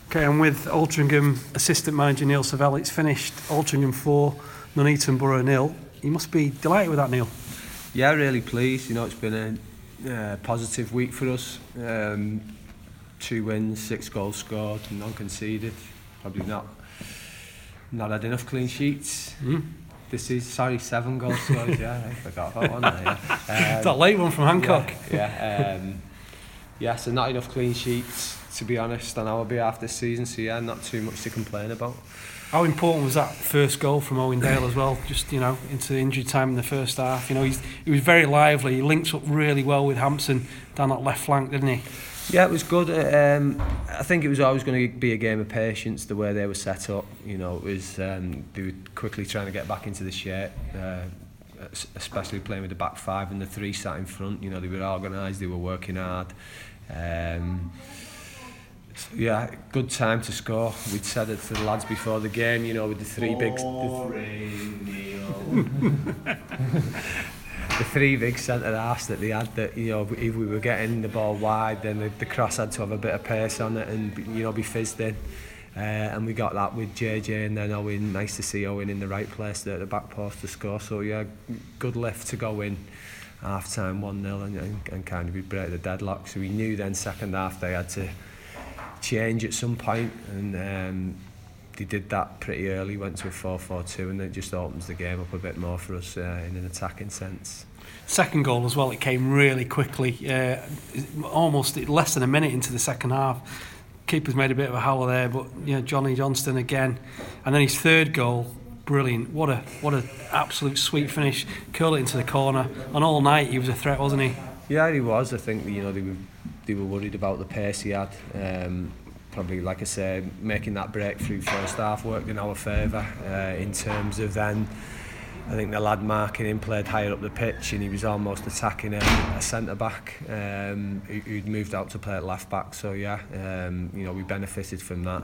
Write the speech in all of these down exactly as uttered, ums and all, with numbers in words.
Okay, and with Altrincham assistant manager Neil Savell, it's finished Altrincham four, Nuneaton Borough nil. You must be delighted with that, Neil. Yeah, really pleased. You know, it's been a uh, positive week for us. Um, two wins, six goals scored, none conceded. Probably not not had enough clean sheets. Mm. This is sorry, seven goals scored. Yeah, I forgot about one there. Yeah. Um, that late one from Hancock. Yeah, yeah, um, yeah. So not enough clean sheets, to be honest, on our behalf this season. So yeah, not too much to complain about. How important was that first goal from Owen Dale as well? Just, you know, into injury time in the first half. You know, he's, he was very lively. He linked up really well with Hampson down that left flank, didn't he? Yeah, it was good. Um, I think it was always going to be a game of patience, the way they were set up. You know, it was um, they were quickly trying to get back into the shape, uh, especially playing with the back five and the three sat in front. You know, they were organised, they were working hard. Um, So, yeah, good time to score. We'd said it to the lads before the game, you know, with the three big... The, the three big centre-halves that they had, that, you know, if we were getting the ball wide, then the, the cross had to have a bit of pace on it and, you know, be fizzed in. Uh, and we got that with J J and then Owen. Nice to see Owen in the right place there at the back post to score. So, yeah, good lift to go in. Half-time one nil and, and, and kind of we break the deadlock. So we knew then second half they had to change at some point, and um, they did that pretty early, went to a four four two, and it just opens the game up a bit more for us uh, in an attacking sense. Second goal as well, it came really quickly, uh, almost less than a minute into the second half. Keeper's made a bit of a howler there, but you know, Johnny Johnston again, and then his third goal, brilliant. What a what a absolute sweet finish, curl it into the corner, and all night he was a threat, wasn't he? Yeah, he was. I think, you know, they were they were worried about the pace he had. Um, probably, like I say, making that breakthrough first half worked in our favour. Uh, in terms of then, I think the lad marking him played higher up the pitch, and he was almost attacking a, a centre back um, who, who'd moved out to play at left back. So yeah, um, you know, we benefited from that.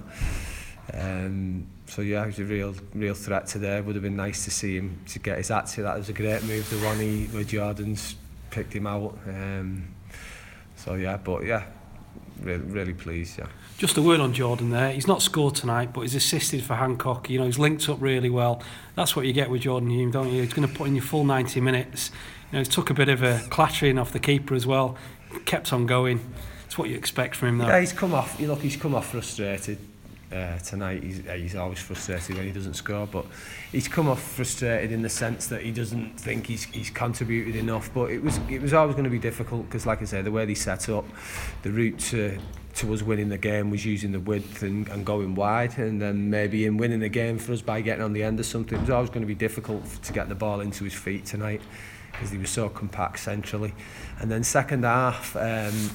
Um, so yeah, it was a real, real threat today. Would have been nice to see him to get his hat to that. It was a great move, the one he where Jordan's picked him out. Um, so yeah, but yeah, really, really pleased. Yeah. Just a word on Jordan there. He's not scored tonight, but he's assisted for Hancock. You know, he's linked up really well. That's what you get with Jordan Hume, don't you? He's going to put in your full ninety minutes. You know, he took a bit of a clattering off the keeper as well. Kept on going. It's what you expect from him, though. Yeah, he's come off. You know, he's come off frustrated. Uh, tonight he's, he's always frustrated when he doesn't score, but he's come off frustrated in the sense that he doesn't think he's, he's contributed enough. But it was it was always going to be difficult because, like I say, the way they set up, the route to to us winning the game was using the width and, and going wide, and then maybe in winning the game for us by getting on the end of something. It was always going to be difficult to get the ball into his feet tonight because he was so compact centrally. And then second half, um,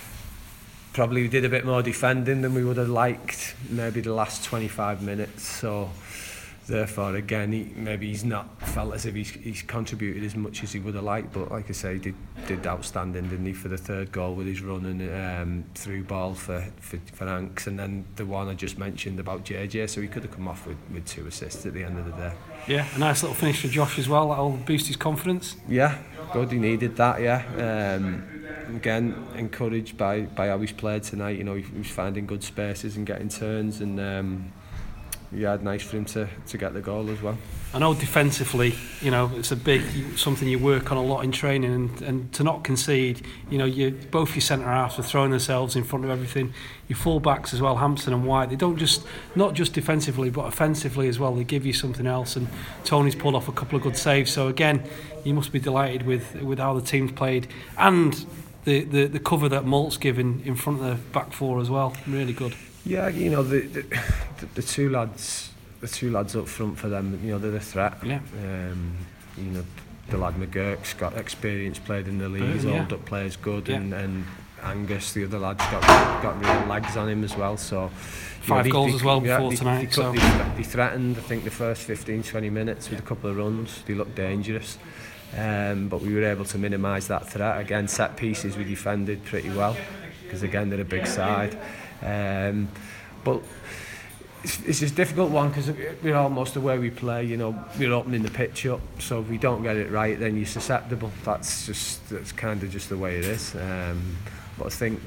probably we did a bit more defending than we would have liked, maybe the last twenty-five minutes. So therefore, again, he, maybe he's not felt as if he's, he's contributed as much as he would have liked. But like I say, he did, did outstanding, didn't he, for the third goal with his run and um, through ball for, for, for Hanks. And then the one I just mentioned about J J. So he could have come off with, with two assists at the end of the day. Yeah, a nice little finish for Josh as well. That'll boost his confidence. Yeah, good. He needed that, yeah. Um, again, encouraged by, by how he's played tonight. You know, he, he was finding good spaces and getting turns, and um, yeah, nice for him to, to get the goal as well. I know defensively, you know, it's a big something you work on a lot in training, and, and to not concede. You know, you both your centre halves are throwing themselves in front of everything. Your full backs as well, Hampson and White. They don't just not just defensively, but offensively as well. They give you something else, and Tony's pulled off a couple of good saves. So again, you must be delighted with with how the team's played and the the, the cover that Malt's given in front of the back four as well. Really good. Yeah, you know, the, the the two lads, the two lads up front for them, you know, they're the threat. Yeah. Um, you know, the lad McGurk's got experience, played in the league, his yeah. old up player's good, yeah. and, and Angus, the other lad's got got real legs on him as well. So five know, goals they, as well yeah, before they, tonight. They, so. they, they threatened, I think, the first fifteen, twenty minutes with a couple of runs. They looked dangerous. Um, but we were able to minimise that threat. Again, set pieces we defended pretty well because again they're a big side. Um, but it's, it's just a difficult one because we're almost the way we play. You know, we're opening the pitch up, so if we don't get it right, then you're susceptible. That's just that's kind of just the way it is. Um, but I think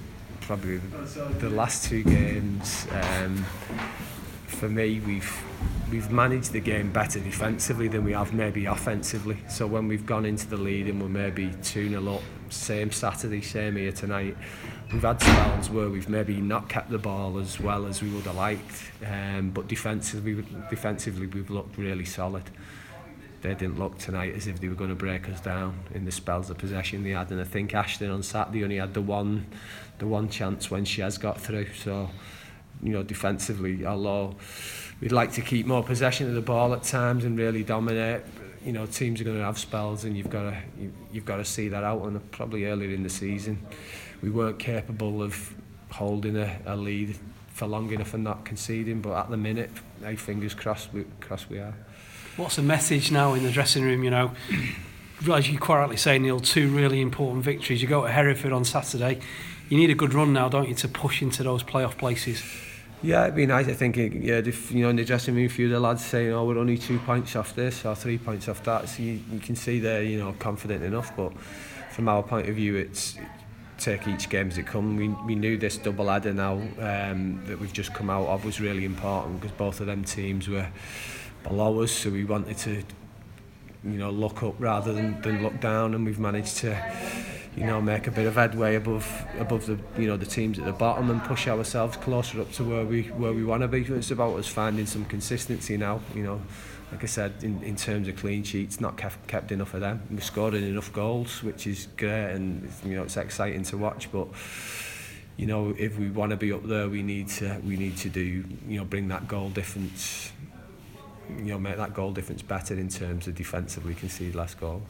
probably the last two games. Um, for me, we've we've managed the game better defensively than we have maybe offensively. So when we've gone into the lead and we're maybe two nil up, same Saturday, same here tonight, we've had spells where we've maybe not kept the ball as well as we would have liked, um, but defensively, defensively we've looked really solid. They didn't look tonight as if they were going to break us down in the spells of possession they had, and I think Ashton on Saturday only had the one, the one chance when she has got through. So, you know, defensively, although we'd like to keep more possession of the ball at times and really dominate, you know, teams are going to have spells, and you've got to you, you've got to see that out. And probably earlier in the season, we weren't capable of holding a, a lead for long enough and not conceding. But at the minute, hey, fingers crossed, we, crossed we are. What's the message now in the dressing room? You know, as you quite rightly say, Neil, two really important victories. You go to Hereford on Saturday. You need a good run now, don't you, to push into those playoff places? Yeah, it'd be nice. I think, yeah, if, you know, in the dressing room, a few of the lads saying, "Oh, we're only two points off this or three points off that," so you, you can see they're, you know, confident enough. But from our point of view, it's take each game as it comes. We we knew this double header now um, that we've just come out of was really important because both of them teams were below us, so we wanted to, you know, look up rather than, than look down, and we've managed to, you know, make a bit of headway above above the, you know, the teams at the bottom and push ourselves closer up to where we where we want to be. It's about us finding some consistency now. You know, like I said, in, in terms of clean sheets, not kept, kept enough of them. We've scored enough goals, which is great, and you know, it's exciting to watch. But you know, if we want to be up there, we need to we need to do, you know, bring that goal difference. You know, make that goal difference better in terms of defensively concede less goals.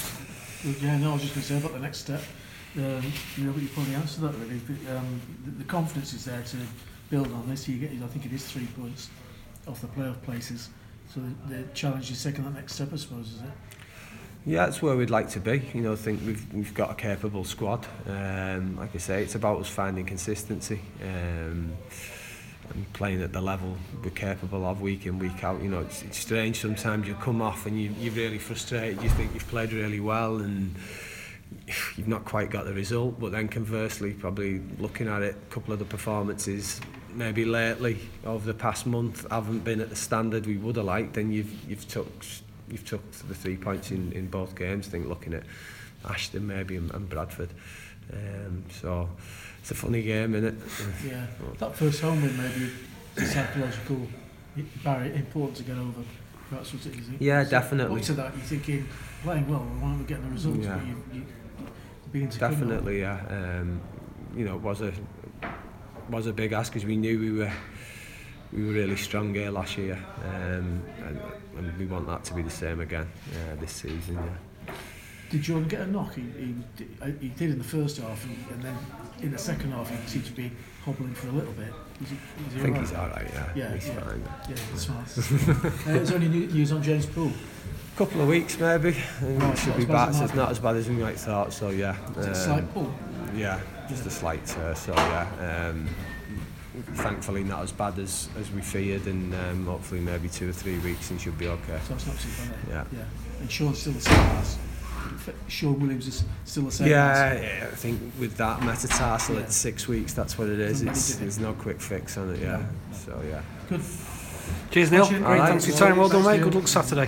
Yeah, no, I was just going to say about the next step. Um, you know, but you probably answered that really. But, um, the, the confidence is there to build on this. You get, I think it is three points off the playoff places. So the, the challenge is taking that next step, I suppose, is it? Yeah, that's where we'd like to be. You know, I think we've we've got a capable squad. Um, like I say, it's about us finding consistency. Um, and playing at the level we're capable of week in, week out. You know, it's, it's strange sometimes. You come off and you, you're really frustrated. You think you've played really well and you've not quite got the result. But then conversely, probably looking at it, a couple of the performances maybe lately over the past month haven't been at the standard we would have liked. And you've you've took you've took the three points in, in both games. I think looking at Ashton maybe and, and Bradford. Um, so it's a funny game, isn't it? Yeah, that first home win maybe a psychological barrier important to get over. That's what it is. Yeah, so definitely. Up to that, you're thinking playing well, why aren't we getting the results? Yeah. But you, you, being to definitely, yeah. Um, you know, it was a was a big ask because we knew we were we were really strong here last year, um, and, and we want that to be the same again uh, this season. Yeah. Did Jordan get a knock? He, he, he did in the first half, and, and then in the second half he seemed to be hobbling for a little bit. Is he, is he I think right? he's all right, yeah. Yeah, he's yeah. fine. Yeah, that's smart. uh, is there any news on James Poole? A couple of weeks maybe, and Right, he should not be as bad back. as So it's it not as bad as we might thought. So yeah. Is it a um, slight pull? Yeah, just a slight tear. So yeah. Um, thankfully not as bad as, as we feared, and um, hopefully maybe two or three weeks and should be okay. So it's not too bad. Yeah. Yeah. And Sean's still the same as. Sean Williams is still the same. Yeah, as. yeah, I think with that metatarsal, Yeah. it's six weeks. That's what it is. Somebody It's, did it. there's no quick fix on it. Yeah. Yeah. So yeah. Good. Cheers, Neil. Smashing. Great, All thanks for right. your time. Well done, Thanks, mate. Neil. Good luck Saturday.